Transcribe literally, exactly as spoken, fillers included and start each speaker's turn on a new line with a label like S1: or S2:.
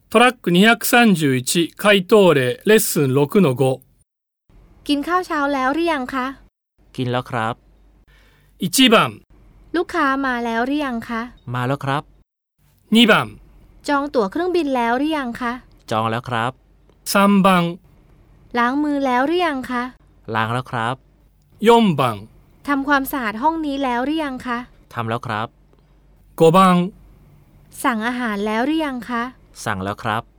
S1: トラックにひゃくさんじゅういち回答例レッスン ろくのご
S2: กินข้าวเช้าแล้วหรือยังคะ
S3: กินแล้วครับ
S1: いちばん
S2: ลูกค้ามาแล้วหรือยังคะ
S3: มาแล้วครับ
S1: にばん
S2: จองตั๋วเครื่องบินแล้วหรือยังคะ
S3: จองแล้วครับ
S1: さんばん
S2: ล้างมือแล้วหรือยังคะ
S3: ล้างแล้วครับ
S1: よんばん
S2: ทำความสะอาดห้องนี้แล้วหรือยังคะ
S3: ทำแล้วครับ
S1: ごばん
S2: สั่งอาหารแล้วหรือยังคะ
S3: สั่งแล้วครับ